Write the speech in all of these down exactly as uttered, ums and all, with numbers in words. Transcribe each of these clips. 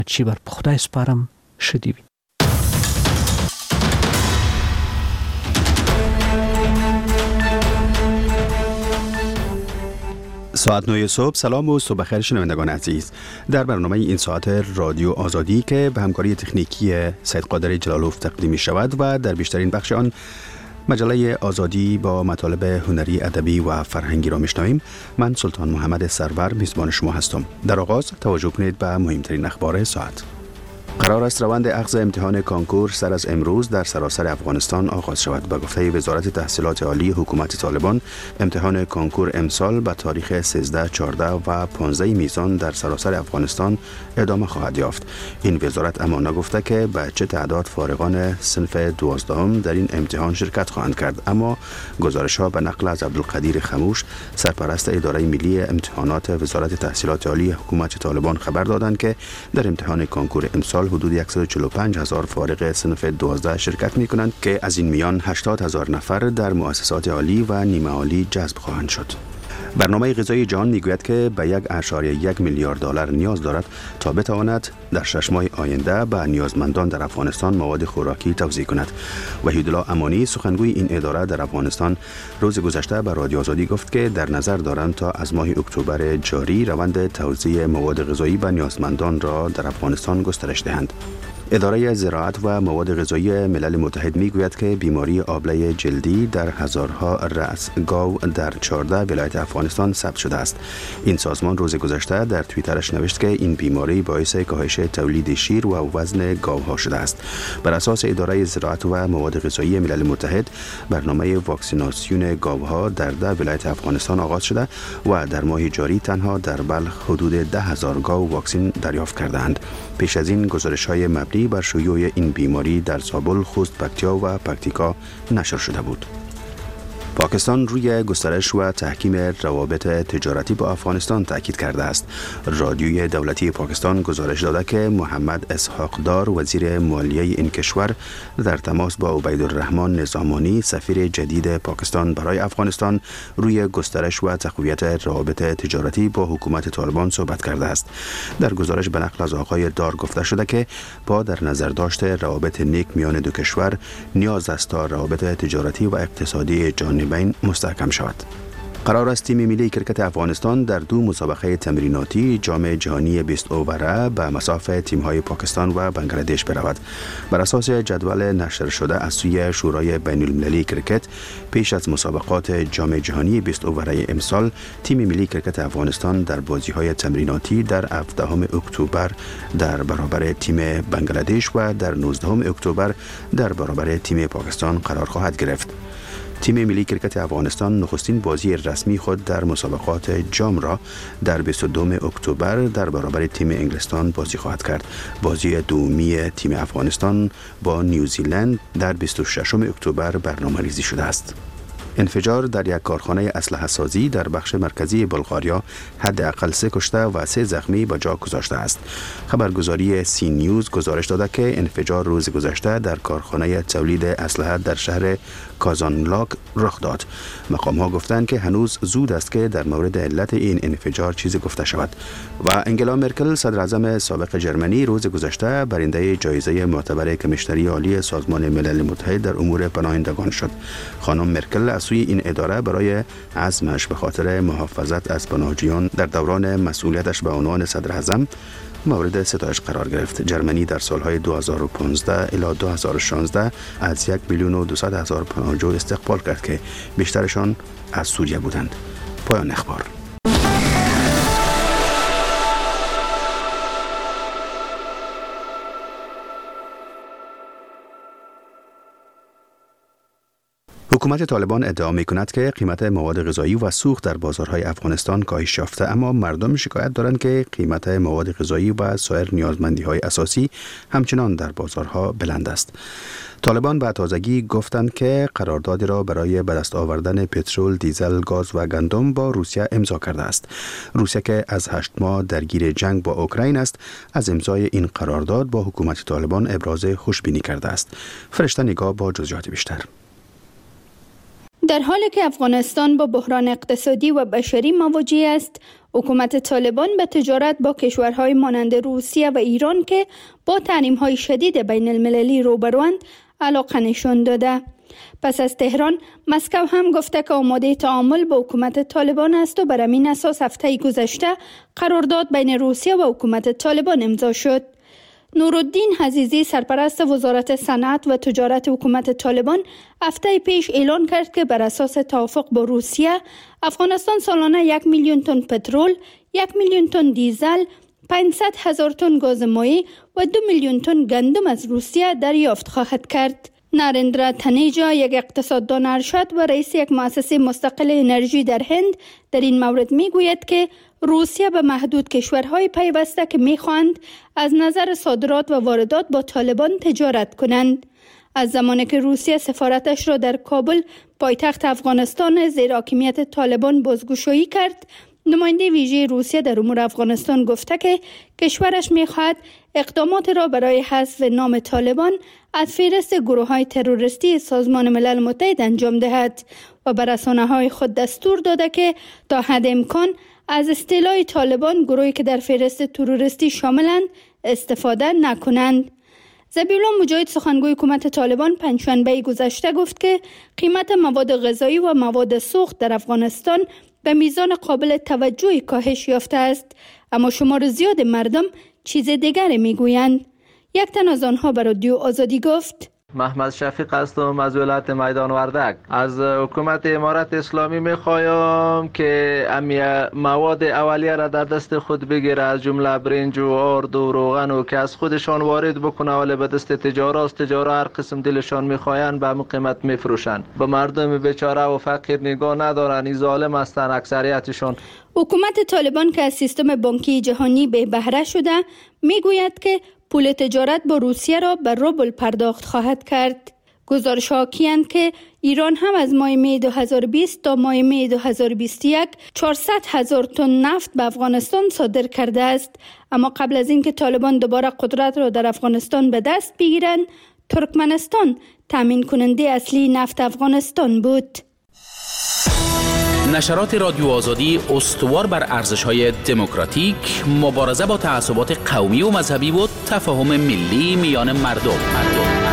چی بر خدای سپارم شدی. ساعت نه صبح. سلام و صبح بخیر شنوندگان عزیز. در برنامه این ساعت رادیو آزادی که به همکاری تکنیکی سید قادر جلالوف تقدیم می شود و در بیشترین بخش آن مجله آزادی با مطالب هنری، ادبی و فرهنگی را میشنویم. من سلطان محمد سرور میزبان شما هستم. در آغاز توجه کنید به مهمترین اخبار ساعت. قرار است روند اخذ امتحان کانکور سر از امروز در سراسر افغانستان آغاز شود. به گفته وزارت تحصیلات عالی حکومت طالبان، امتحان کانکور امسال به تاریخ سیزده، چهارده و پانزده میزان در سراسر افغانستان ادامه خواهد یافت. این وزارت اما نگفته که به چه تعداد فارغان صنف دوازدهم در این امتحان شرکت خواهند کرد، اما گزارش‌ها به نقل از عبدالقدیر خموش، سرپرست اداره ملی امتحانات وزارت تحصیلات عالی حکومت طالبان خبر دادند که در امتحان کانکور امسال حدود صد و چهل و پنج هزار فارغ صنف دوازده شرکت می کنند که از این میان هشتاد هزار نفر در مؤسسات عالی و نیمه عالی جذب خواهند شد. برنامه غذایی جهان میگوید که به یک اشاریه یک میلیارد دلار نیاز دارد تا بتواند در شش ماه آینده به نیازمندان در افغانستان مواد خوراکی توزیع کند. وحیدالله امانی، سخنگوی این اداره در افغانستان، روز گذشته به رادیو آزادی گفت که در نظر دارند تا از ماه اکتبر جاری روند توزیع مواد غذایی به نیازمندان را در افغانستان گسترش دهند. اداره زراعت و مواد غذایی ملل متحد میگوید که بیماری آبله جلدی در هزارها رأس گاو در چهارده ولایت افغانستان ثبت شده است. این سازمان روز گذشته در توییترش نوشت که این بیماری باعث کاهش تولید شیر و وزن گاوها شده است. بر اساس اداره زراعت و مواد غذایی ملل متحد، برنامه واکسیناسیون گاوها در ده ولایت افغانستان آغاز شده و در ماه جاری تنها در بلخ حدود ده هزار گاو واکسین دریافت کردند. پیش از این گزارش‌های مبنی بر شیوع این بیماری در زابل، خوست، پکتیا و پکتیکا نشر شده بود. پاکستان روی گسترش و تحکیم روابط تجارتی با افغانستان تاکید کرده است. رادیوی دولتی پاکستان گزارش داده که محمد اسحاق دار، وزیر مالیه این کشور، در تماس با عبیدالرحمن نظامانی، سفیر جدید پاکستان برای افغانستان، روی گسترش و تقویت روابط تجارتی با حکومت طالبان صحبت کرده است. در گزارش به نقل از آقای دار گفته شده که با در نظر داشته روابط نیک میان دو کشور، نیاز است تا روابط تجارتی و اقتصادی جانبین مستحکم شود. قرار است تیم ملی کرکت افغانستان در دو مسابقه تمریناتی جام جهانی بیست اووره به مصاف تیم‌های پاکستان و بنگلادش برود. بر اساس جدول نشر شده از سوی شورای بین المللی کرکت، پیش از مسابقات جام جهانی بیست اووره امسال، تیم ملی کرکت افغانستان در بازی‌های تمریناتی در هفدهم اکتبر در برابر تیم بنگلادش و در نوزدهم اکتبر در برابر تیم پاکستان قرار خواهد گرفت. تیم ملی کرکت افغانستان نخستین بازی رسمی خود در مسابقات جام را در بیست و دوم اکتبر در برابر تیم انگلستان بازی خواهد کرد. بازی دومی تیم افغانستان با نیوزیلند در بیست و ششم اکتبر برنامه ریزی شده است. انفجار در یک کارخانه اسلحه سازی در بخش مرکزی بلغاریا حداقل سه کشته و سه زخمی به جا گذاشته است. خبرگزاری سی نیوز گزارش داده که انفجار روز گذشته در کارخانه تولید اسلحه در شهر کازانلاک رخ داد. مقام ها گفتند که هنوز زود است که در مورد علت این انفجار چیزی گفته شود. و انگلا مرکل، صدر اعظم سابق جرمنی، روز گذشته برنده جایزه معتبر کمیشنری عالی سازمان ملل متحد در امور پناهندگان شد. خانم مرکل از سوی این اداره برای عزمش به خاطر محافظت از پناهجویان در دوران مسئولیتش به عنوان صدر اعظم مورد ستایش قرار گرفت. جرمنی در سالهای دو هزار و پانزده الی دو هزار و شانزده از یک میلیون و دویست هزار پناهجو استقبال کرد که بیشترشان از سوریه بودند. پایان اخبار. حکومت طالبان ادعا می‌کند که قیمت مواد غذایی و سوخت در بازارهای افغانستان کاهش یافته، اما مردم شکایت دارند که قیمت مواد غذایی و سایر نیازمندی‌های اساسی همچنان در بازارها بلند است. طالبان به تازگی گفتند که قراردادی را برای به دست آوردن پترول، دیزل، گاز و گندم با روسیه امضا کرده است. روسیه که از هشت ماه درگیر جنگ با اوکراین است، از امضای این قرارداد با حکومت طالبان ابراز خوشبینی کرده است. فرشته نگاه با جزئیات بیشتر. در حالی که افغانستان با بحران اقتصادی و بشری مواجه است، حکومت طالبان به تجارت با کشورهای مانند روسیه و ایران که با تحریم‌های شدید بین المللی روبروند علاقه نشان داده. پس از تهران، مسکو هم گفته که آماده تعامل با حکومت طالبان است و بر همین اساس هفته گذشته قرارداد بین روسیه و حکومت طالبان امضا شد. نورالدین عزیزی سرپرست وزارت صنعت و تجارت حکومت طالبان هفته پیش اعلان کرد که بر اساس توافق با روسیه، افغانستان سالانه یک میلیون تن پترول، یک میلیون تن دیزل، پانصد هزار تن گاز مایع و دو میلیون تن گندم از روسیه دریافت خواهد کرد. نارندرا تنیجا، یک اقتصاددان ارشد و رئیس یک مؤسسه مستقل انرژی در هند، در این مورد می گوید که روسیه به محدود کشورهای پیوسته که می خواهند از نظر صادرات و واردات با طالبان تجارت کنند. از زمانی که روسیه سفارتش را در کابل، پایتخت افغانستان زیر حاکمیت طالبان بازگشایی کرد، نماینده ویژه روسیه در امور افغانستان گفته که کشورش می‌خواهد اقدامات را برای حذف نام طالبان از فهرست گروه‌های تروریستی سازمان ملل متحد انجام دهد و بر رسانه‌های خود دستور داده که تا حد امکان از اصطلاح طالبان، گروهی که در فهرست تروریستی شاملند، استفاده نکنند. ذبیح الله مجاهد، سخنگوی حکومت طالبان، پنجشنبه گذشته گفت که قیمت مواد غذایی و مواد سوخت در افغانستان به میزان قابل توجهی کاهش یافته است، اما شمار زیاد مردم چیز دیگری میگویند. یک تن از آنها به رادیو آزادی گفت: محمد شفیق هستم از ولایت میدان وردک. از حکومت امارت اسلامی میخوایم که امی مواد اولیه را در دست خود بگیره، از جمله برنج و آرد و روغن و که از خودشان وارد بکنه، ولی به دست تجارا است. تجارا هر قسم دلشان میخواین به همون قیمت میفروشن. به مردم بیچاره و فقیر نگاه ندارن، این ظالم هستن اکثریتشون. حکومت طالبان که از سیستم بانکی جهانی به بهره شده، میگوید که پول تجارت با روسیه را به روبل پرداخت خواهد کرد. گزارش حاکی‌اند که ایران هم از ماه می دو هزار و بیست تا ماه می دو هزار و بیست و یک چهارصد هزار تن نفت به افغانستان صادر کرده است. اما قبل از اینکه طالبان دوباره قدرت را در افغانستان به دست بگیرند، ترکمنستان تامین کننده اصلی نفت افغانستان بود. نشرات رادیو آزادی استوار بر ارزش‌های دموکراتیک، مبارزه با تعصبات قومی و مذهبی و تفاهم ملی میان مردم. مردم.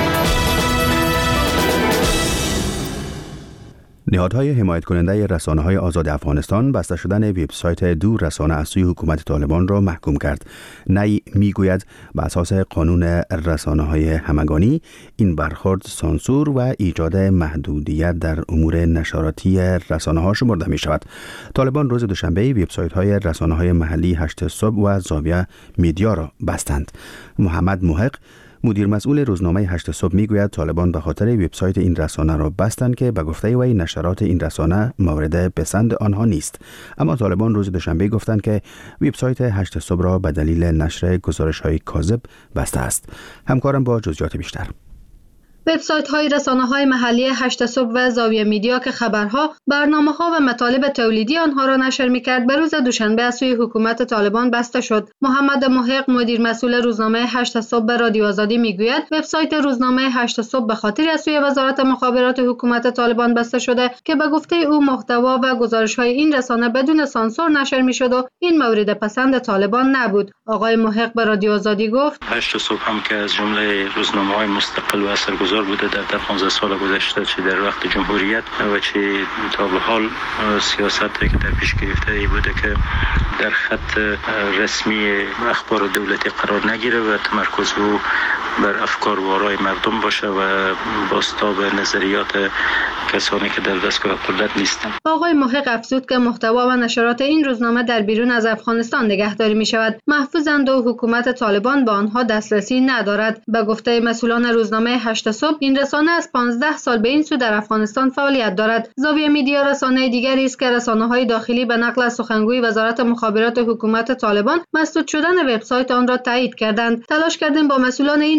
نهادهای حمایت کننده رسانه‌های آزاد افغانستان بسته شدن وبسایت دو رسانه از سوی حکومت طالبان را محکوم کرد. نی میگوید به اساس قانون رسانه‌های همگانی این برخورد سانسور و ایجاد محدودیت در امور نشراتی رسانه‌ها شمرده می شود. طالبان روز دوشنبه وبسایت‌های رسانه‌های محلی هشت صبح و زاویه میدیا را بستند. محمد محق، مدیر مسئول روزنامه هشت صبح، میگوید طالبان به خاطر وبسایت این رسانه را بستند که به گفته وی نشرات این رسانه مورد پسند آنها نیست. اما طالبان روز دوشنبه گفتند که وبسایت هشت صبح را به دلیل نشر گزارش‌های کاذب بسته است. همکارم با جزئیات بیشتر. وبسایت‌های رسانه‌های محلی هشت صبح و زاویه میدیا که خبرها، برنامه‌ها و مطالب تولیدی آنها را نشر می‌کرد، به روز دوشنبه از سوی حکومت طالبان بسته شد. محمد محق، مدیر مسئول روزنامه هشت صبح به رادیو آزادی میگوید وبسایت روزنامه هشت صبح به خاطر از سوی وزارت مخابرات حکومت طالبان بسته شده که به گفته او محتوا و گزارش‌های این رسانه بدون سانسور نشر می‌شد و این مورد پسند طالبان نبود. آقای محق به رادیو آزادی گفت: هشت صبح هم که از جمله روزنامه‌های مستقل و اثرگذار بوده در در پانزده سال گذشته، چه در وقت جمهوریت و چه تا به حال سیاستی که در پیش گرفته ای بوده که در خط رسمی اخبار دولتی قرار نگیره و تمرکز او بر افکار و آرای مردم باشه و بازتاب نظریات کسانی که در دستگاه قدرت نیستند. آقای محق افزود که محتوا و نشرات این روزنامه در بیرون از افغانستان نگهداری می شود، محفوظند و حکومت طالبان به آنها دسترسی ندارد. به گفته مسئولان روزنامه هشت صبح، این رسانه از پانزده سال به این سو در افغانستان فعالیت دارد. زاویه میدیا رسانه دیگری است که رسانه‌های داخلی به نقل از سخنگوی وزارت مخابرات حکومت طالبان مسدود شدن وبسایت آن را تایید کردند. تلاش کردیم با مسئولان این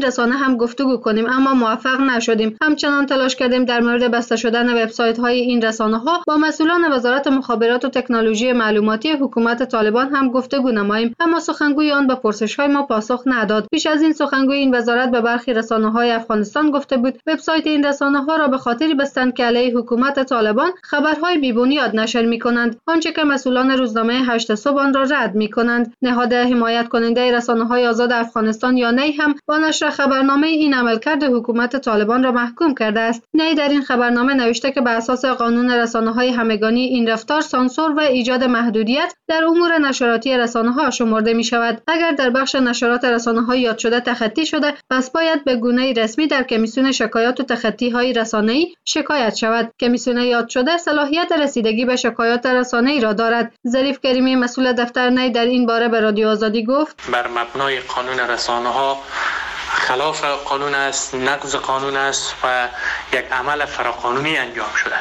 رسانه هم گفتگو کنیم اما موفق نشدیم. همچنان تلاش کردیم در مورد بسته شدن وبسایت‌های این رسانه‌ها با مسئولان وزارت مخابرات و تکنولوژی معلوماتی حکومت طالبان هم گفتگو نماییم، اما سخنگوی آن به پرسش‌های ما پاسخ نداد. پیش از این سخنگوی این وزارت به برخی رسانه‌های افغانستان گفته بود وبسایت این رسانه‌ها را به خاطر بستند که علیه حکومت طالبان خبرهای بی‌بنیاد نشر می‌کنند، آنچه که مسئولان روزنامه هشت صبح آن را رد می‌کنند. نهاد حمایت کننده رسانه‌های آزاد افغانستان یا نی هم با نشر خبرنامه این عملکرد حکومت طالبان را محکوم کرده است. نی در این خبرنامه نوشته که بر اساس قانون رسانه‌های همگانی این رفتار سانسور و ایجاد محدودیت در امور نشراتی رسانه‌ها شمرده می‌شود. اگر در بخش نشرات رسانه‌های یاد شده تخطی شده، پس باید به گونه‌ای رسمی در کمیسیون شکایات و تخطی‌های رسانه‌ای شکایت شود. کمیسیون یاد شده صلاحیت رسیدگی به شکایات رسانه‌ای را دارد. ظریف کریمی مسئول دفتر نی در این باره به رادیو آزادی گفت: بر مبنای قانون رسانه‌ها خلاف قانون است، نقض قانون است و یک عمل فراقانونی انجام شده.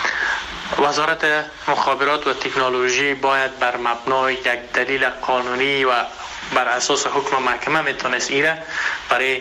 وزارت مخابرات و تکنولوژی باید بر مبنای یک دلیل قانونی و بر اساس حکم محکمه میتونست ایره برای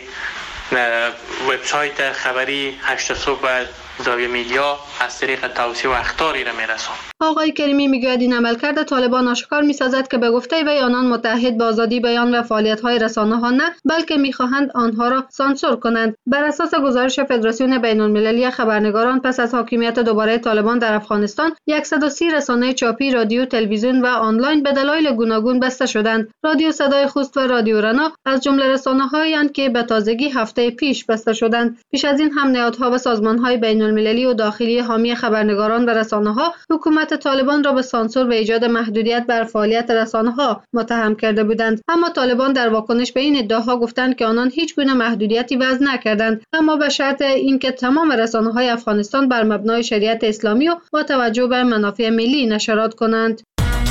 وبسایت خبری هشت صبح و زاویه میدیا از طریق توصیه و اخطاری را میرساند. آقای کریمی میگوید این عملکرد طالبان آشکار میسازد که به گفته وی آنان متحد با آزادی بیان و فعالیت‌های رسانه‌ها نه، بلکه میخواهند آنها را سانسور کنند. بر اساس گزارش فدراسیون بین‌المللی خبرنگاران، پس از حاکمیت دوباره طالبان در افغانستان صد و سی رسانه چاپی، رادیو، تلویزیون و آنلاین به دلایل گوناگون بسته شدند. رادیو صدای خوست و رادیو رنا از جمله رسانه‌هایند که به تازگی هفته پیش بسته شدند. پیش از این هم نهادها و سازمان‌های بین‌المللی و داخلی حامی خبرنگاران و رسانه‌ها حکومت طالبان را به سانسور و ایجاد محدودیت بر فعالیت رسانه‌ها متهم کرده بودند. اما طالبان در واکنش به این ادعاها گفتند که آنان هیچ گونه محدودیتی وضع نکردند، اما به شرط اینکه تمام رسانه‌های افغانستان بر مبنای شریعت اسلامی و با توجه به منافع ملی نشرات کنند.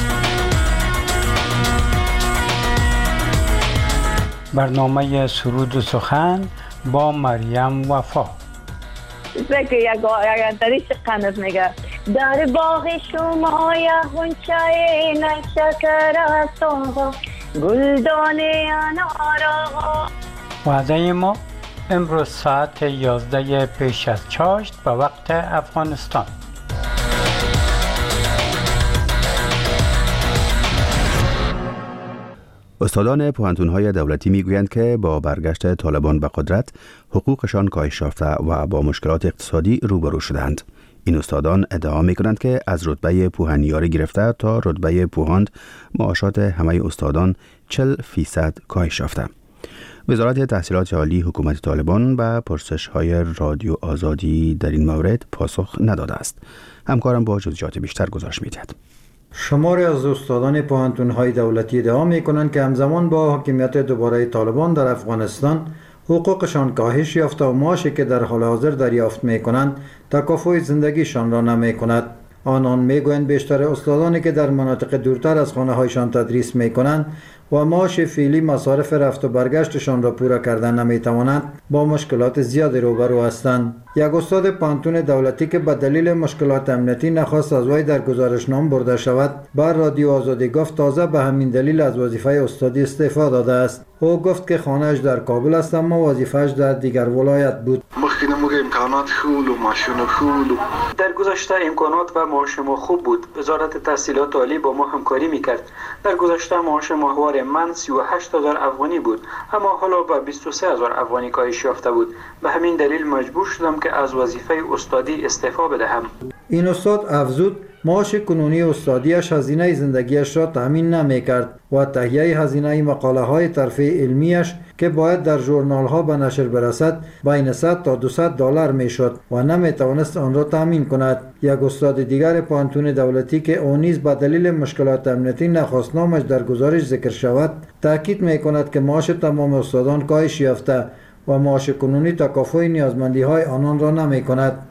برنامه سرود و سخن با مریم وفا. زکه یک آیندری چقدر میگه در باغ شما یا غنچه نشکر است گلدان انارا. وعده ما امروز ساعت یازده پیش از چاشت به وقت افغانستان. استادان پوهنتون‌های دولتی میگویند که با برگشت طالبان به قدرت حقوقشان کاهش یافته و با مشکلات اقتصادی روبرو شدند. این استادان ادعا می‌کنند که از رتبه پوهنیاری گرفته تا رتبه پوهاند معاشات همه استادان چهل فیصد کاهش یافته. وزارت تحصیلات عالی حکومت طالبان به پرسش‌های رادیو آزادی در این مورد پاسخ نداده است. همکارم با جزئیات بیشتر گزارش می‌دهد. شماری از استادان پوهنتون‌های دولتی ادعا می‌کنند که همزمان با حاکمیت دوباره طالبان در افغانستان حقوقشان کاهش یافته و معاشی که در حال حاضر دریافت می‌کنند تکافؤ زندگیشان را نمی‌کند. آنان میگویند بیشتر استادانی که در مناطق دورتر از خانه‌هایشان تدریس می‌کنند و معاش فعلی مصارف رفت و برگشتشان را پورا کردن نمی‌توانند، با مشکلات زیادی روبرو هستند. یک استاد پوهنتون دولتی که به دلیل مشکلات امنیتی نخواست از وی در گزارشنامه برده شود، بر رادیو آزادی گفت تازه به همین دلیل از وظیفه استادی استعفا داده است. او گفت که خانه‌اش در کابل است اما وظیفه‌اش در دیگر ولایت بود. مخکې موږ امکانات خول و ماشین خول. در گذشته امکانات و معاش ما خوب بود. وزارت تحصیلات عالی با ما همکاری میکرد. در گذشته معاش ماهوار من سی و هشت هزار افغانی بود، اما حالا به بیست و سه هزار افغانی کاهش یافته بود. به همین دلیل مجبور شدم که از وظیفه استادی استعفا بدهم. این استاد افزود معاش کنونی استادیش هزینه زندگیش را تامین نمی‌کرد و تهیه هزینه مقاله های ترفیع علمیش که باید در ژورنال ها به نشر برسد بین صد تا دویست دلار میشد و نمیتوانست آن را تامین کند. یک استاد دیگر پوهنتون دولتی که او نیز به دلیل مشکلات امنیتی نخواست نامش در گزارش ذکر شود، تاکید میکند که معاش تمام استادان کاهش یافته و معاش کنونی تکافؤ نیازمندی های آنان را نمی کند.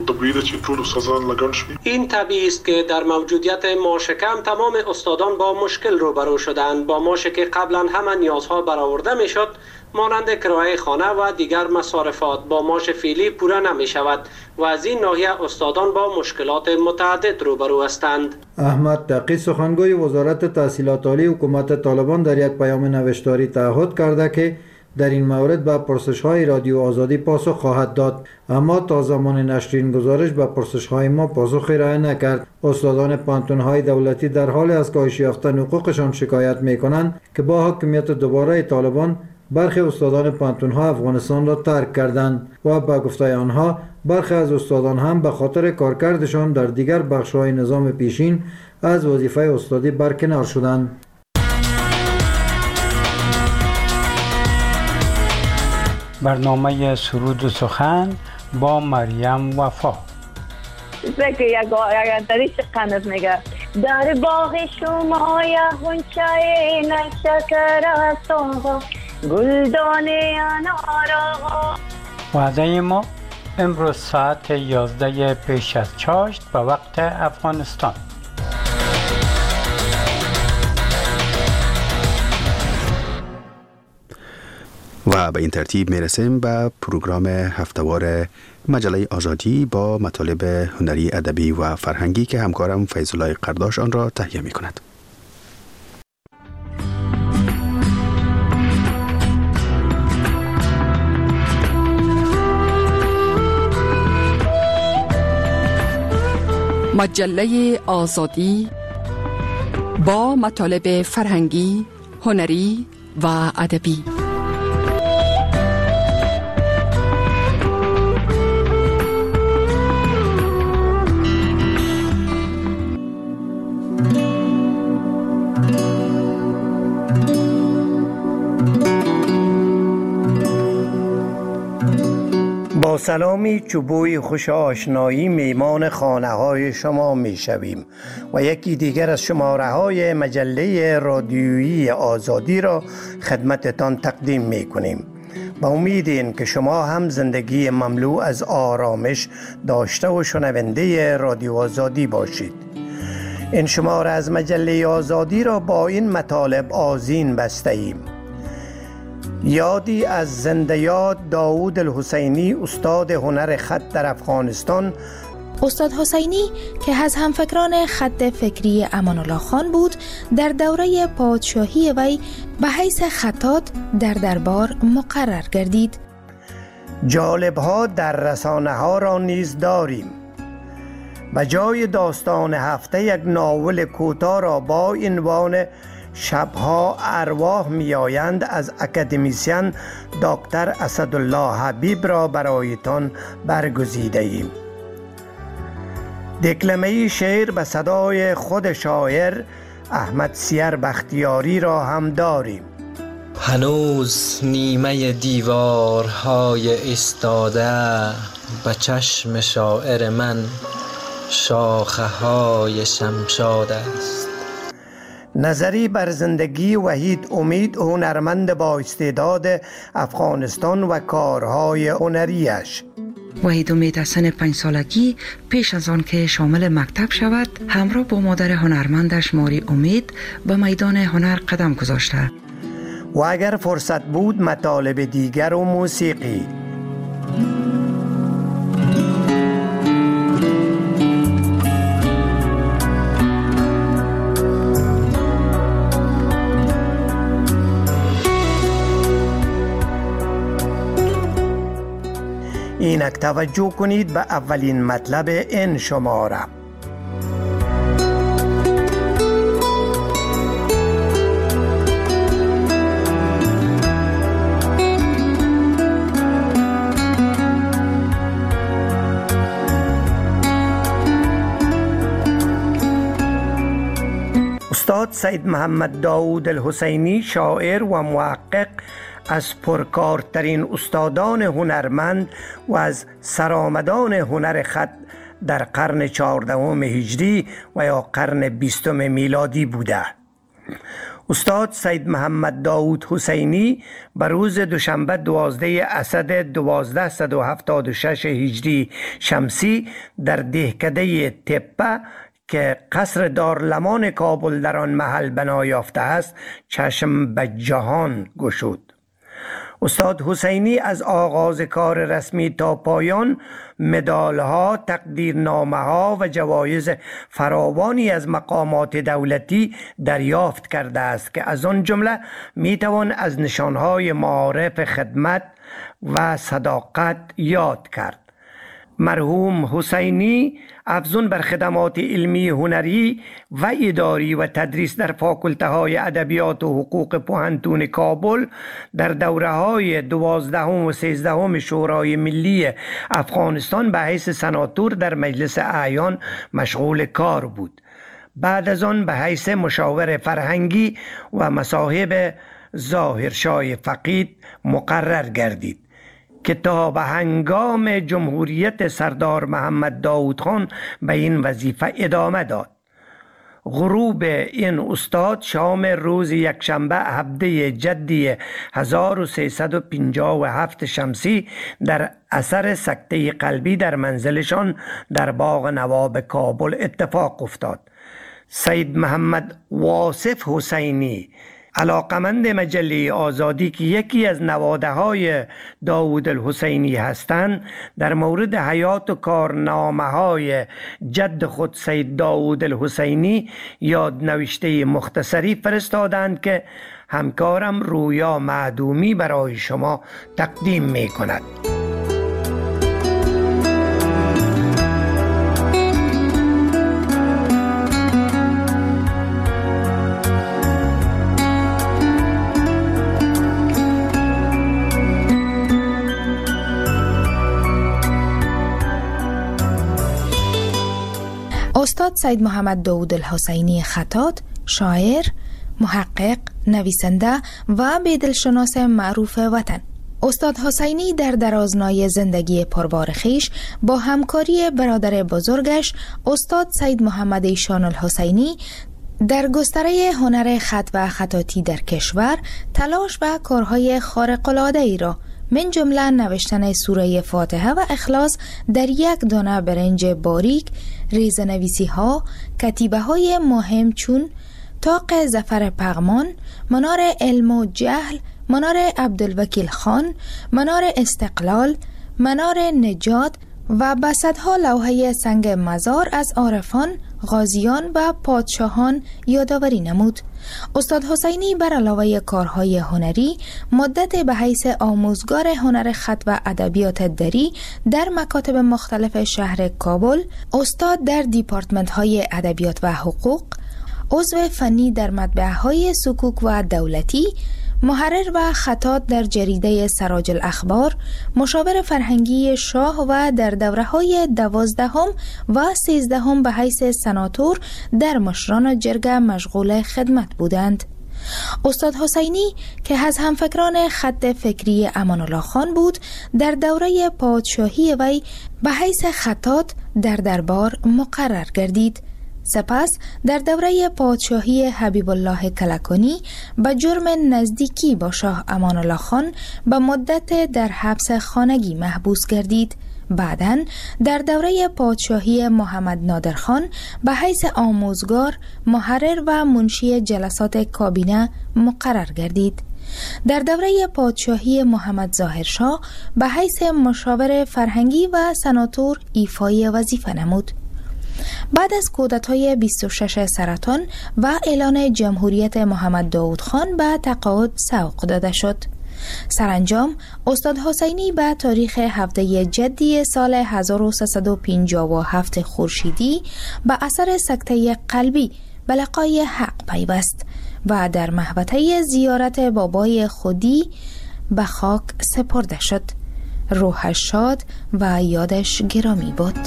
این طبیعی است که در موجودیت معاش کم تمام استادان با مشکل روبرو شدند. با معاشی که قبلا همه نیازها برآورده می شد مانند کرایه خانه و دیگر مصارفات با معاش فعلی پورا نمی شود و از این ناحیه استادان با مشکلات متعدد روبرو هستند. احمد تقی سخنگوی وزارت تحصیلات عالی حکومت طالبان در یک پیام نوشتاری تعهد کرده که در این مورد به پرسش‌های رادیو آزادی پاسخ خواهد داد، اما تا زمان نشر این گزارش به پرسش‌های ما پاسخی ارائه نکرد. استادان پانتون‌های دولتی در حال از کاهش یافتن حقوقشان شکایت می‌کنند که با حاکمیت دوباره طالبان برخی استادان پانتون‌ها افغانستان را ترک کردند و با گفته آنها برخی از استادان هم به خاطر کارکردشان در دیگر بخش‌های نظام پیشین از وظیفه استادی برکنار شدند. برنامه سرود و سخن با مریم وفا. چیزی که یک آیندری چقدر میگه در باغ شما یا غنچه نشکر است گلدانه انارا. وعده ما امروز ساعت یازده پیش از چاشت به وقت افغانستان. و به این ترتیب میرسیم به پروگرام هفتهوار مجله آزادی با مطالب هنری، ادبی و فرهنگی که همکارم فیض‌الله قرداش آن را تهیه می کند. مجله آزادی با مطالب فرهنگی، هنری و ادبی. با سلامی چوبوی خوش آشنایی میمان خانه های شما می شویم و یکی دیگر از شماره های مجله رادیویی آزادی را خدمتتان تقدیم می کنیم. با امید این که شما هم زندگی مملو از آرامش داشته و شنونده رادیو آزادی باشید. این شماره از مجله آزادی را با این مطالب آذین بسته ایم. یادی از زنده یاد داوود الحسینی، استاد هنر خط در افغانستان. استاد حسینی که از همفکران خط فکری امان الله خان بود، در دوره پادشاهی وی به حیث خطاط در دربار مقرر گردید. جالب ها در رسانه ها را نیز داریم. به جای داستان هفته یک ناول کوتاه را با عنوان شبها ارواح می آیند از اکادمیسین دکتر اسدالله حبیب را برایتان برگزیده ایم. دکلمه شعر به صدای خود شاعر احمد سیر بختیاری را هم داریم. هنوز نیمه دیوارهای ایستاده به چشم شاعر من شاخه های شمشاد است. نظری بر زندگی وحید امید، هنرمند با استعداد افغانستان و کارهای هنریش. وحید امید از سن پنج سالگی پیش از آن که شامل مکتب شود همراه با مادر هنرمندش ماری امید به میدان هنر قدم گذاشته و اگر فرصت بود مطالب دیگر و موسیقی. اینک توجه کنید به اولین مطلب این شماره. استاد سید محمد داوود الحسینی، شاعر و محقق، از پرکارترین استادان هنرمند و از سرآمدان هنر خط در قرن چهاردهم هجری و یا قرن بیستم میلادی بوده. استاد سید محمد داوود حسینی به روز دوشنبه دوازده اسد دوازده و هفتاد و شش هجری شمسی در دهکده تپه که قصر دارالمان کابل در آن محل بنا یافته است چشم به جهان گشود. استاد حسینی از آغاز کار رسمی تا پایان مدالها، تقدیرنامه‌ها و جوایز فراوانی از مقامات دولتی دریافت کرده است که از آن جمله میتوان از نشانهای معارف خدمت و صداقت یاد کرد. مرحوم حسینی افزون بر خدمات علمی، هنری و اداری و تدریس در فاکولته های ادبیات و حقوق پوهنتون کابل در دوره های دوازدهم و سیزدهم شورای ملی افغانستان به حیث سناتور در مجلس اعیان مشغول کار بود. بعد از آن به حیث مشاور فرهنگی و مصاحب ظاهرشاه فقید مقرر گردید که تا به هنگام جمهوریت سردار محمد داود خان به این وظیفه ادامه داد. غروب این استاد شام روز یکشنبه هفده جدی هزار و سیصد و پنجاه و هفت شمسی در اثر سکته قلبی در منزلشان در باغ نواب کابل اتفاق افتاد. سید محمد واصف حسینی، علاقمند مجله آزادی که یکی از نواده های داود الحسینی هستند، در مورد حیات و کارنامه های جد خود سید داود الحسینی یادنوشته مختصری فرستادند که همکارم رویا معدومی برای شما تقدیم می کند. استاد سید محمد داود الحسینی خطاط، شاعر، محقق، نویسنده و بیدلشناس معروف وطن. استاد حسینی در درازنای زندگی پربار خویش با همکاری برادر بزرگش استاد سید محمد ایشان الحسینی در گستره هنر خط و خطاطی در کشور تلاش و کارهای خارق‌العاده ای را من جمله نوشتن سوره فاتحه و اخلاص در یک دانه برنج باریک، ریزنویسی ها، کتیبه های مهم چون طاق ظفر پغمان، منار علم و جهل، منار عبدالوکیل خان، منار استقلال، منار نجات و بسطها لوحه سنگ مزار از عارفان، غازیان و پادشاهان یادآوری نمود. استاد حسینی بر علاوه کارهای هنری مدت به حیث آموزگار هنر خط و ادبیات دری در مکاتب مختلف شهر کابل، استاد در دیپارتمنت های ادبیات و حقوق، عضو فنی در مطبعه های سکوک و دولتی، محرر و خطاط در جریده سراج الاخبار، مشاور فرهنگی شاه و در دوره‌های دوازدهم و سیزدهم به حیث سناتور در مشران جرگه مشغول خدمت بودند. استاد حسینی که از همفکران خط فکری امان الله خان بود، در دوره پادشاهی وی به حیث خطاط در دربار مقرر گردید. سپس در دوره پادشاهی حبیب الله کلکانی به جرم نزدیکی با شاه امان الله خان به مدت در حبس خانگی محبوس گردید. بعداً در دوره پادشاهی محمد نادر خان به حیث آموزگار، محرر و منشی جلسات کابینه مقرر گردید. در دوره پادشاهی محمد ظاهرشاه به حیث مشاور فرهنگی و سناتور ایفای وظیفه نمود. بعد از کودتای بیست و شش سرطان و اعلان جمهوریت محمد داود خان به تقاعد سوق داده شد. سرانجام استاد حسینی به تاریخ هفده جدی سال هزار و سیصد و پنجاه و هفت خورشیدی به اثر سکته قلبی به لقای حق پیوست و در محوطه زیارت بابای خودی به خاک سپرده شد. روحش شاد و یادش گرامی بود.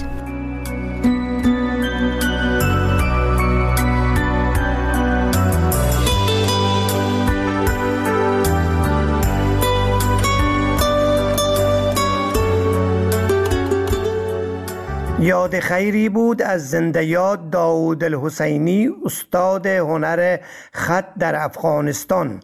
یاد خیری بود از زنده یاد داود الحسینی، استاد هنر خط در افغانستان.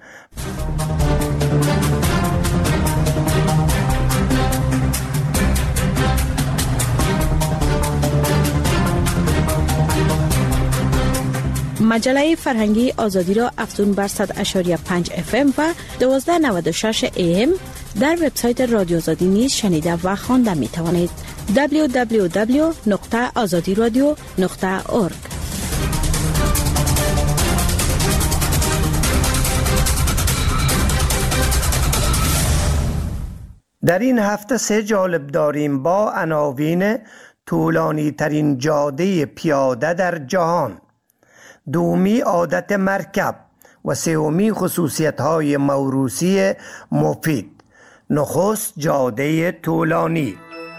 مجله فرهنگی آزادی را افزون بر صد و پنج اف ام و دوازده نود و شش ای ام در وبسایت رادیو آزادی نیز شنیده و خوانده می توانید. دبلیو دبلیو دبلیو نقطه آزادی رادیو نقطه اورگ. در این هفته سه جالب داریم با عناوین: طولانی ترین جاده پیاده در جهان، دومی عادت مرکب و سومی خصوصیت های موروثی مفید. نخست جاده طولانی.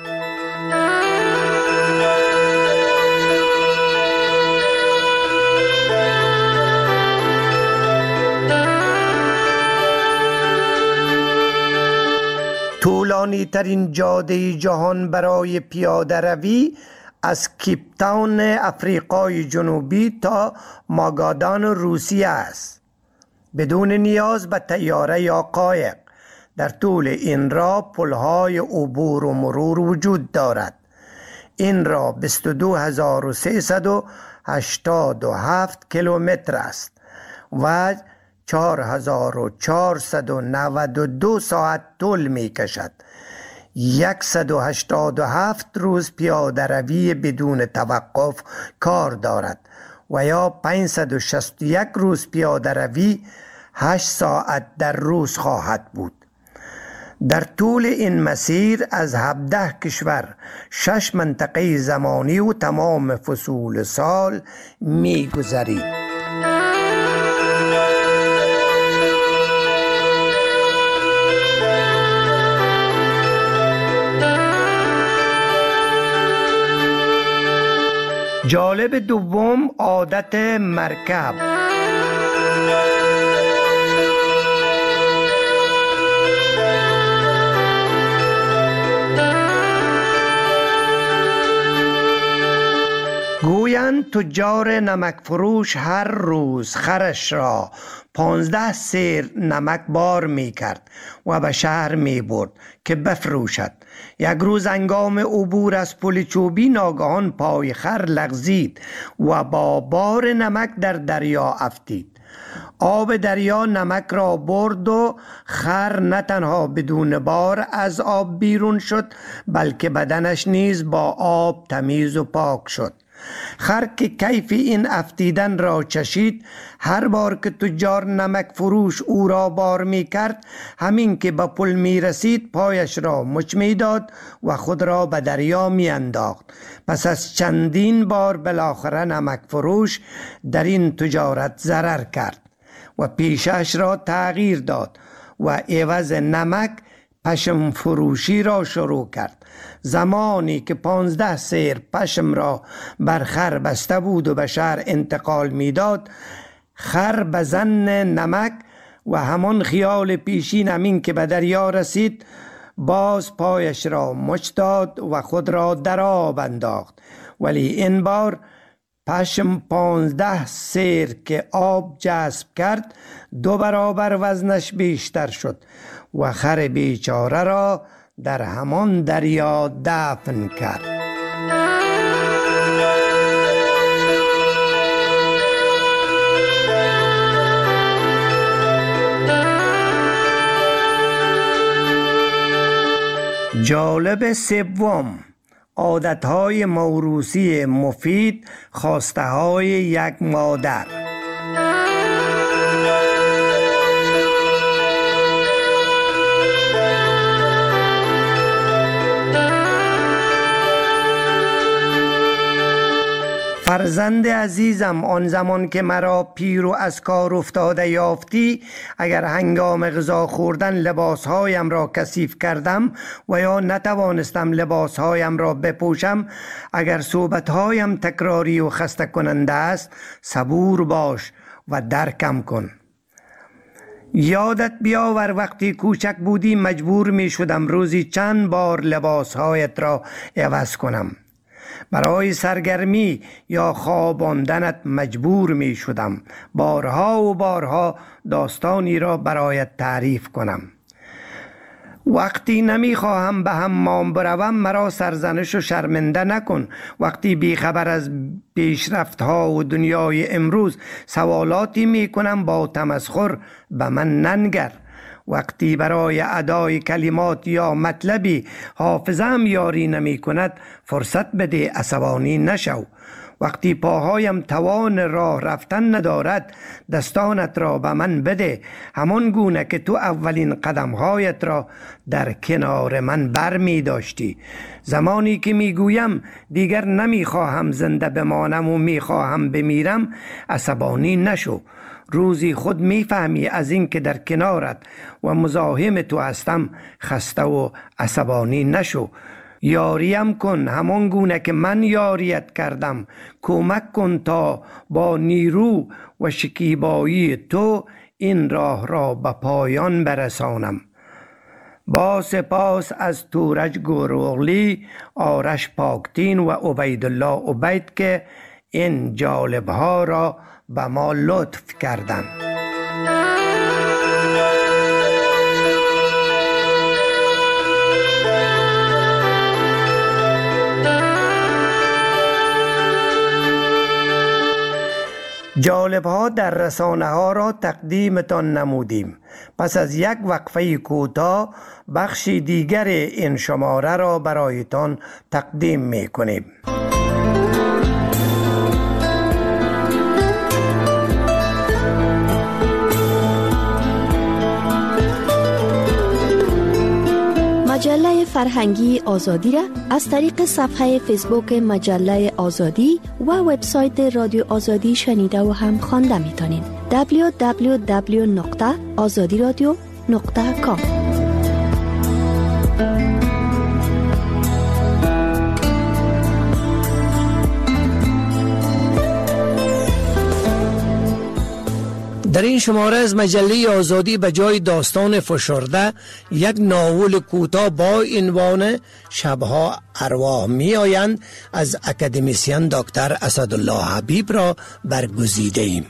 طولانی ترین جاده جهان برای پیاده روی از کیپ تاون افریقای جنوبی تا ماگادان روسیه است، بدون نیاز به طیاره یا قایق. در طول این راه پل‌های عبور و مرور وجود دارد. این راه بیست و دو هزار و سیصد و هشتاد و هفت کیلومتر است و چهار هزار و چهارصد و نود و دو ساعت طول می کشد. صد و هشتاد و هفت روز پیاده روی بدون توقف کار دارد و یا پانصد و شصت و یک روز پیاده روی هشت ساعت در روز خواهد بود. در طول این مسیر از هفده کشور، شش منطقه زمانی و تمام فصول سال می گذرید. جالب دوم عادت مرکب. گویند تجار نمک فروش هر روز خرش را پانزده سیر نمک بار می کرد و به شهر می برد که بفروشد. یک روز هنگام عبور از پل چوبی ناگهان پای خر لغزید و با بار نمک در دریا افتید. آب دریا نمک را برد و خر نه تنها بدون بار از آب بیرون شد، بلکه بدنش نیز با آب تمیز و پاک شد. خر که کیف این افتیدن را چشید، هر بار که تجار نمک فروش او را بار می کرد، همین که به پل می رسید پایش را مچ می داد و خود را به دریا می انداخت. پس از چندین بار بالاخره نمک فروش در این تجارت ضرر کرد و پیشش را تغییر داد و عوض نمک پشم فروشی را شروع کرد. زمانی که پانزده سیر پشم را بر خر بسته بود و به شهر انتقال می داد، خر به ظن نمک و همان خیال پیشین همین که به دریا رسید باز پایش را مچ داد و خود را در آب انداخت. ولی این بار پشم پانزده سیر که آب جذب کرد دو برابر وزنش بیشتر شد و خر بیچاره را در همان دریا دفن کرد. جالب سوم عادتهای موروثی مفید، خواسته های یک مادر. فرزند عزیزم، آن زمان که مرا پیر و از کار افتاده یافتی، اگر هنگام غذا خوردن لباسهایم را کثیف کردم و یا نتوانستم لباسهایم را بپوشم، اگر صحبتهایم تکراری و خسته کننده است، صبور باش و درکم کن. یادت بیاور وقتی کوچک بودی مجبور می شدم روزی چند بار لباسهایت را عوض کنم. برای سرگرمی یا خواباندنت مجبور می شدم بارها و بارها داستانی را برایت تعریف کنم. وقتی نمی خواهم به حمام بروم مرا سرزنش و شرمنده نکن. وقتی بیخبر از پیشرفت ها و دنیای امروز سوالاتی می کنم با تمسخر به من ننگر. وقتی برای ادای کلمات یا مطلبی حافظم یاری نمی کند فرصت بده، عصبانی نشو. وقتی پاهایم توان راه رفتن ندارد دستانت را به من بده، همان گونه که تو اولین قدمهایت را در کنار من بر می داشتی. زمانی که می گویم دیگر نمی خواهم زنده بمانم و می خواهم بمیرم عصبانی نشو. روزی خود می فهمی از این که در کنارت و مزاحم تو هستم خسته و عصبانی نشو. یاریم کن همان گونه که من یاریت کردم. کمک کن تا با نیرو و شکیبایی تو این راه را به پایان برسانم. با سپاس از تورج گروغلی، آرش پاکتین و عبیدالله عبید که این جالبها را به ما لطف کردند. جالب ها در رسانه ها را تقدیمتان نمودیم. پس از یک وقفه کوتاه بخشی دیگر این شماره را برایتان تقدیم می کنیم. مجله فرهنگی آزادی را از طریق صفحه فیسبوک مجله آزادی و وبسایت رادیو آزادی شنیده و هم خوانده میتونید. دبلیو دبلیو دبلیو نقطه آزادی رادیو نقطه کام. در این شماره از مجله آزادی به جای داستان فشرده یک ناول کوتاه با عنوان شبها ارواح می آیند از اکادمیسین دکتر اسدالله حبیب را برگزیده ایم.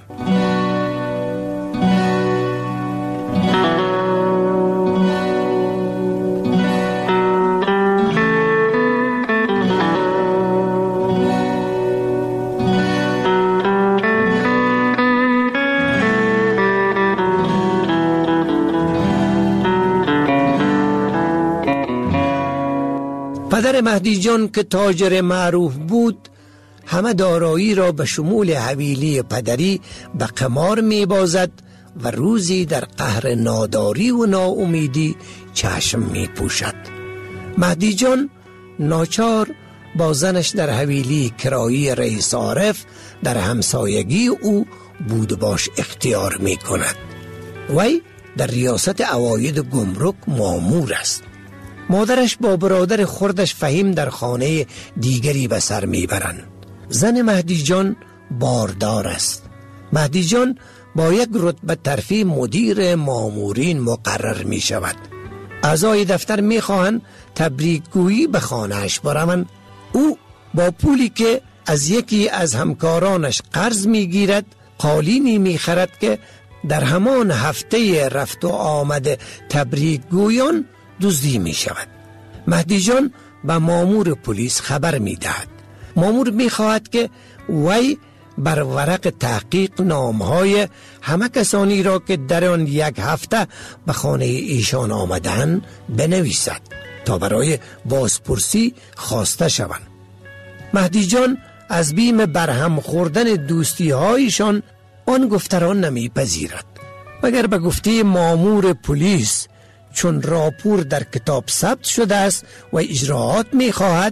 پدر مهدی جان که تاجر معروف بود همه دارایی را به شمول حویلی پدری به قمار می بازد و روزی در قهر ناداری و ناامیدی چشم می پوشد. مهدی جان ناچار با زنش در حویلی کرایی رئیس عارف در همسایگی او بود باش اختیار می کند. وی در ریاست عواید گمرک مامور است. مادرش با برادر خردش فهیم در خانه دیگری به سر میبرند. زن مهدی جان باردار است. مهدی جان با یک رتبه ترفیع مدیر مامورین مقرر می شود. اعضای دفتر می خواهند تبریکگویی به خانهش بروند. او با پولی که از یکی از همکارانش قرض می گیرد قالینی می خرد که در همان هفته رفت و آمد تبریکگویان دزدی می شود. مهدی جان به مامور پلیس خبر می دهد. مامور می خواهد که وی بر ورق تحقیق نامهای همه کسانی را که در آن یک هفته به خانه ایشان آمدند بنویسد تا برای بازپرسی خواسته شوند. مهدی جان از بیم برهم خوردن دوستی هایشان آن گفته را نمی پذیرد، مگر به گفته مامور پلیس چون راپور در کتاب ثبت شده است و اجراعات می خواهد،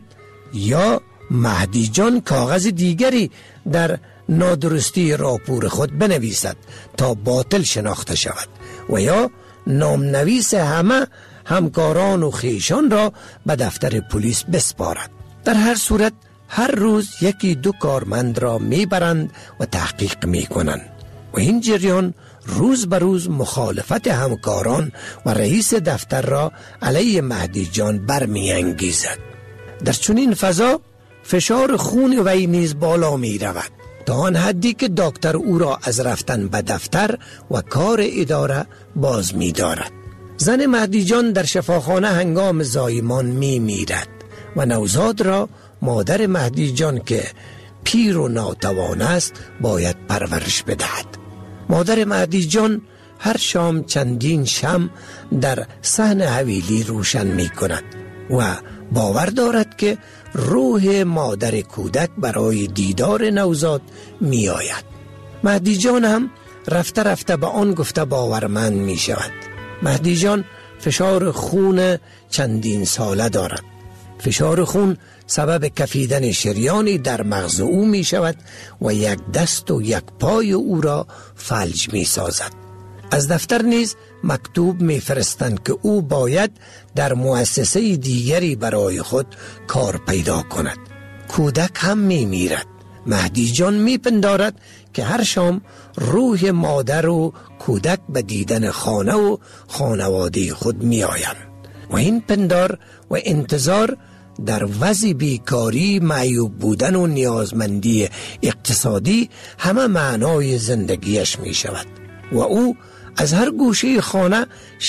یا مهدی جان کاغذ دیگری در نادرستی راپور خود بنویسد تا باطل شناخته شود و یا نامنویس همه همکاران و خیشان را به دفتر پلیس بسپارد. در هر صورت هر روز یکی دو کارمند را می برند و تحقیق می کنند و این جریان روز به روز مخالفت همکاران و رئیس دفتر را علیه مهدی جان برمی انگیزد. در چنین فضا فشار خون وی نیز بالا می رود تا آن حدی که دکتر او را از رفتن به دفتر و کار اداره باز می دارد. زن مهدی جان در شفاخانه هنگام زایمان می میرد و نوزاد را مادر مهدی جان که پیر و ناتوان است باید پرورش بدهد. مادر مهدی جان هر شام چندین شم در صحن حویلی روشن می کند و باور دارد که روح مادر کودک برای دیدار نوزاد می آید. مهدی جان هم رفته رفته به آن گفته باورمند می شود. مهدی جان فشار خون چندین ساله دارد. فشار خون سبب کفیدن شریانی در مغز او می شود و یک دست و یک پای او را فلج می سازد. از دفتر نیز مکتوب می فرستند که او باید در مؤسسه دیگری برای خود کار پیدا کند. کودک هم می میرد. مهدی جان می پندارد که هر شام روح مادر و کودک به دیدن خانه و خانواده خود می آیند و این پندار و انتظار در وضع بیکاری، معیوب بودن و نیازمندی اقتصادی همه معنای زندگیش می شود و او از هر گوشه خانه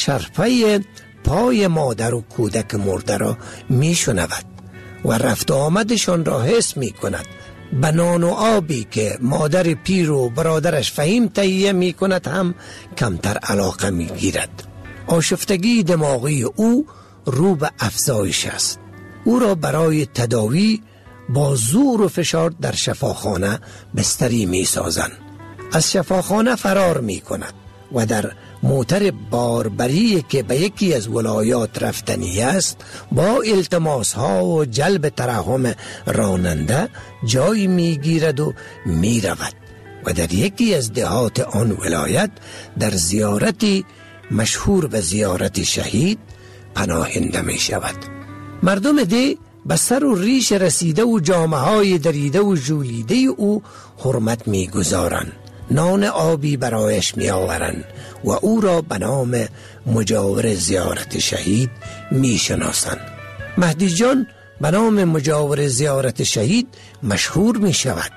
شرفه پای مادر و کودک مرده را می شنود و رفت آمدشان را حس می کند. به نان و آبی که مادر پیر و برادرش فهیم تهیه می کند هم کمتر علاقه می گیرد. آشفتگی دماغی او رو به افزایش است. او را برای تداوی با زور و فشار در شفاخانه بستری می سازند. از شفاخانه فرار می کند و در موتر باربری که به یکی از ولایات رفتنی است با التماس ها و جلب ترحم راننده جای می گیرد و می رود و در یکی از دهات آن ولایت در زیارتی مشهور به زیارت شهید پناهنده می شود. مردم ده به سر و ریش رسیده و جامه های دریده و ژولیده او حرمت می گذارند. نان آبی برایش می آورند و او را به نام مجاور زیارت شهید می شناسند. مهدی جان به نام مجاور زیارت شهید مشهور می شود.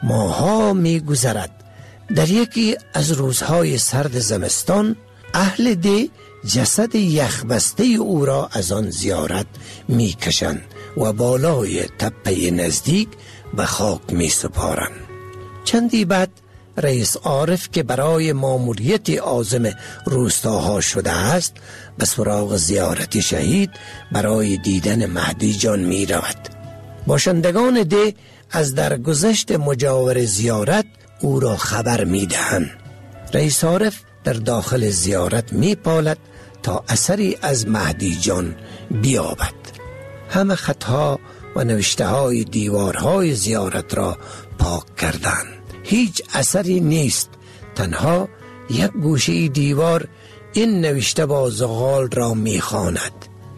ماها می گذرد. در یکی از روزهای سرد زمستان اهل ده جسد یخبسته او را از آن زیارت می کشند و بالای تپه نزدیک به خاک می سپارند. چندی بعد رئیس عارف که برای ماموریت عازم روستاها شده است به سراغ زیارت شهید برای دیدن مهدی جان می رود. باشندگان ده از درگذشت مجاور زیارت او را خبر می دهند. رئیس عارف در داخل زیارت می پالد تا اثری از مهدی جان بیابد. همه خطها و نوشته های دیوارهای زیارت را پاک کردند. هیچ اثری نیست. تنها یک گوشه دیوار این نوشته با زغال را می خواند: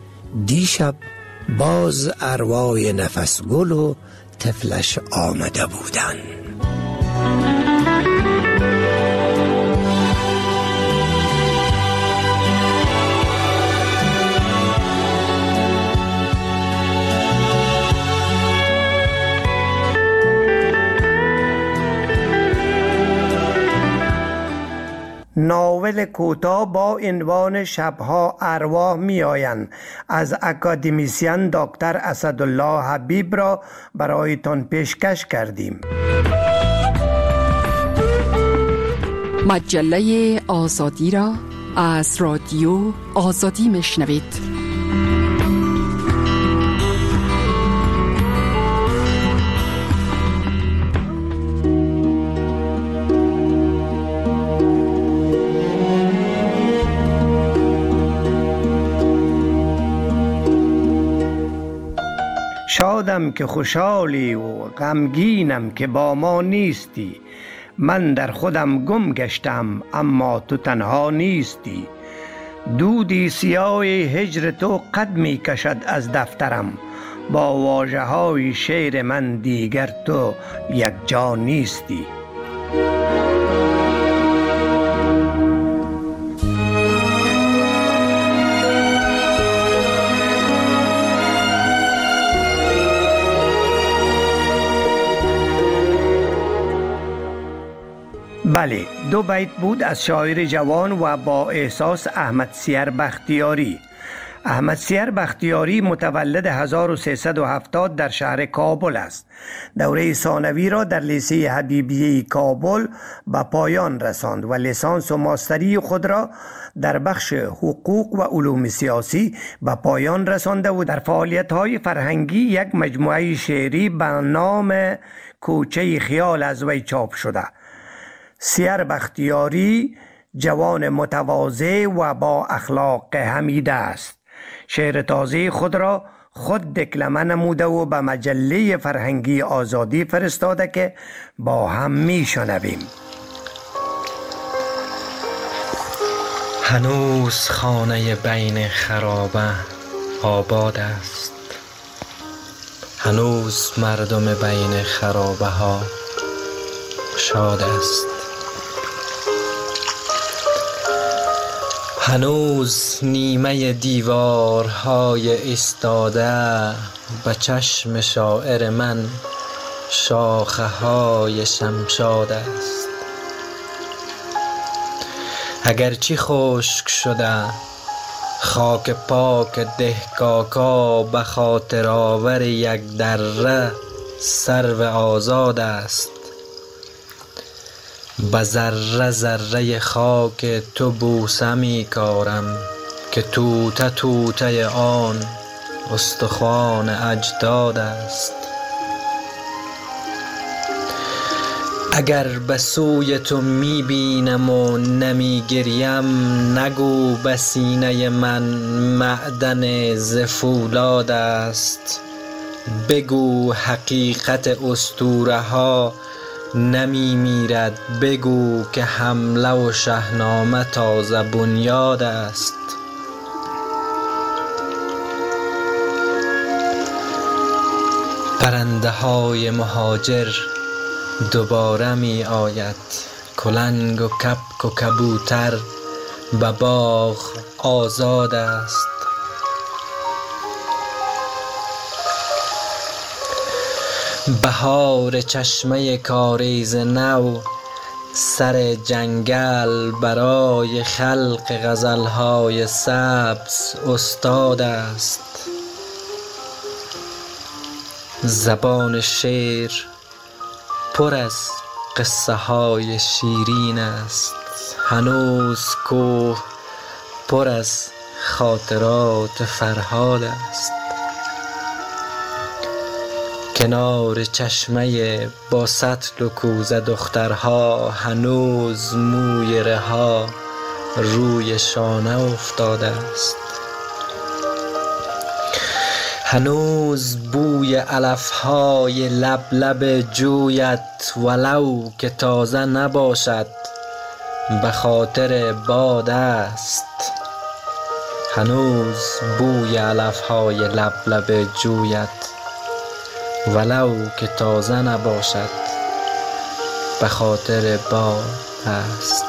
دیشب باز ارواح نفس گل و طفلش آمده بودند. ناول کوتاه با عنوان شبها ارواح می آیند از اکادمیسین دکتر اسدالله حبیب را برایتان پیشکش کردیم. مجله آزادی را از رادیو آزادی میشنوید. شادم که خوشحالی و غمگینم که با ما نیستی. من در خودم گم گشتم اما تو تنها نیستی. دودی سیاه هجر تو قد می کشد از دفترم. با واژه های شعر من دیگر تو یک جا نیستی. بله، دو بیت بود از شاعر جوان و با احساس احمد سیر بختیاری. احمد سیر بختیاری متولد هزار و سیصد و هفتاد در شهر کابل است. دوره ثانوی را در لیسه حبیبیه کابل به پایان رساند و لیسانس و ماستری خود را در بخش حقوق و علوم سیاسی به پایان رسانده و در فعالیت‌های فرهنگی یک مجموعه شعری به نام کوچه خیال از وی چاپ شده. سیر بختیاری جوان متواضع و با اخلاق حمیده است. شعر تازه خود را خود دکلمه نموده و به مجله فرهنگی آزادی فرستاده که با هم می شنویم. هنوز خانه بین خرابه آباد است، هنوز مردم بین خرابه ها شاد است، هنوز نیمه دیوارهای ایستاده به چشم شاعر من شاخه های شمشاد است. اگرچه خشک شده خاک پاک دهکاکا به خاطر آور یک دره سرو آزاد است، به ذره ذره خاک تو بوسه می کارم که توته توته آن استخوان اجداد است. اگر به سوی تو می بینم و نمی گریم، نگو به سینه من معدن ز فولاد است. بگو حقیقت اسطوره ها نمی میرد، بگو که حمله و شاهنامه تازه بنیاد است. پرنده های مهاجر دوباره می آید، کلنگ و کبک و کبوتر به باغ آزاد است. بهار چشمه کاریز نو سر جنگل برای خلق غزلهای سبز استاد است. زبان شعر پر از قصه های شیرین است، هنوز کوه پر از خاطرات فرهاد است. کنار چشمه با سطل و کوزه دخترها هنوز موی رها روی شانه افتاده است. هنوز بوی علفهای لب لب جویت ولو که تازه نباشد به خاطر باد است. هنوز بوی علفهای لب لب جویت ولو که تازه نباشد به خاطر باد است.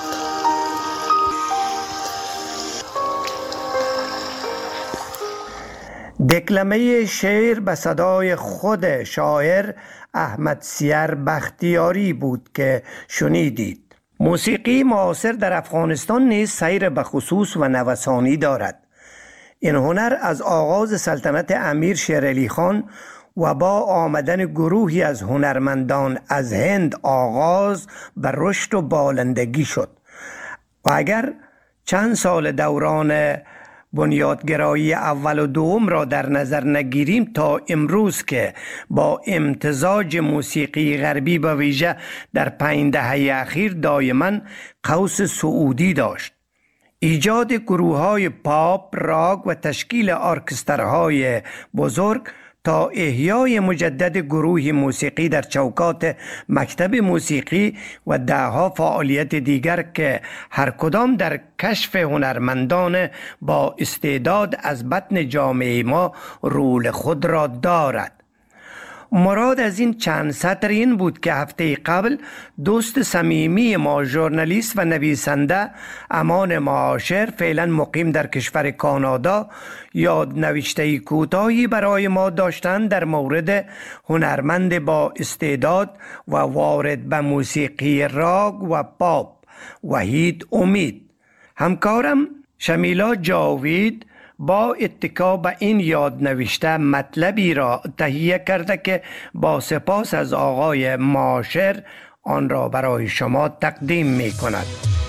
دکلمه شعر به صدای خود شاعر احمد سیر بختیاری بود که شنیدید. موسیقی معاصر در افغانستان نیز سیر به خصوص و نوسانی دارد. این هنر از آغاز سلطنت امیر شیر علی خان و با آمدن گروهی از هنرمندان از هند آغاز به رشد و بالندگی شد و اگر چند سال دوران بنیادگرایی اول و دوم را در نظر نگیریم تا امروز که با امتزاج موسیقی غربی به ویژه در پنج دهه اخیر دائما قوس صعودی داشت. ایجاد گروه‌های پاپ، راک و تشکیل ارکسترهای بزرگ تا احیای مجدد گروه موسیقی در چوکات مکتب موسیقی و دهها فعالیت دیگر که هر کدام در کشف هنرمندان با استعداد از بطن جامعه ما رول خود را دارد. مراد از این چند سطر این بود که هفته قبل دوست صمیمی ما ژورنالیست و نویسنده امان معاشر فعلا مقیم در کشور کانادا یاد نوشته کوتاهی برای ما داشتند در مورد هنرمند با استعداد و وارد به موسیقی راگ و پاپ وحید امید. همکارم شمیلا جاوید با اتکا به این یاد نوشته مطلبی را تهیه کرده که با سپاس از آقای معاشر آن را برای شما تقدیم می کند.